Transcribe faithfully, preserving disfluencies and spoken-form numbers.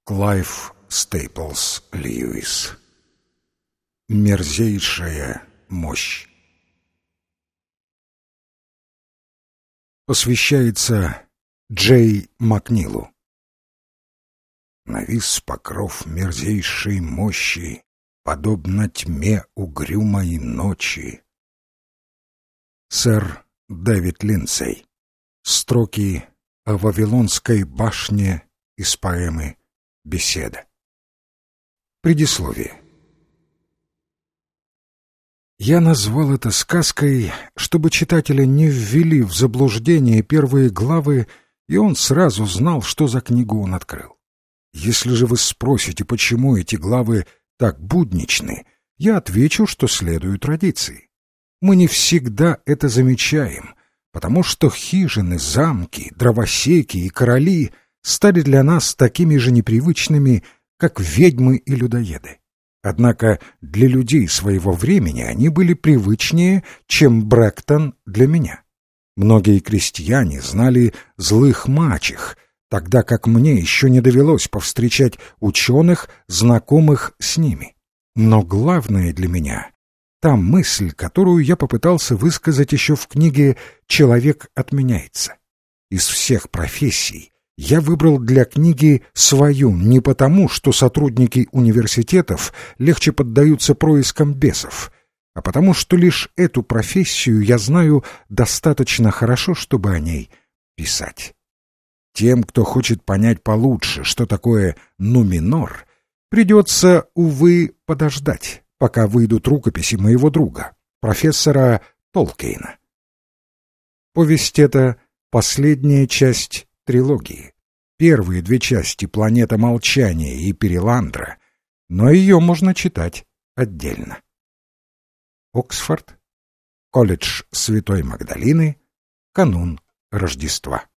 Клайв Стейплс Льюис. Мерзейшая мощь. Посвящается Джей Макнилу. Навис покров мерзейшей мощи, подобно тьме угрюмой ночи. Сэр Дэвид Линдсей. Строки о Вавилонской башне из поэмы «Беседа». Предисловие. Я назвал это сказкой, чтобы читателя не ввели в заблуждение первые главы, и он сразу знал, что за книгу он открыл. Если же вы спросите, почему эти главы так будничны, я отвечу, что следуют традиции. Мы не всегда это замечаем, потому что хижины, замки, дровосеки и короли стали для нас такими же непривычными, как ведьмы и людоеды. Однако для людей своего времени они были привычнее, чем Брэктон для меня. Многие крестьяне знали злых мачех, тогда как мне еще не довелось повстречать ученых, знакомых с ними. Но главное для меня — та мысль, которую я попытался высказать еще в книге «Человек отменяется». Из всех профессий я выбрал для книги свою не потому, что сотрудники университетов легче поддаются проискам бесов, а потому что лишь эту профессию я знаю достаточно хорошо, чтобы о ней писать. Тем, кто хочет понять получше, что такое нуминор, придется, увы, подождать, пока выйдут рукописи моего друга, профессора Толкейна. Повесть эта — последняя часть трилогии. Первые две части «Планета молчания» и «Переландра», но ее можно читать отдельно. Оксфорд, колледж Святой Магдалины, канун Рождества.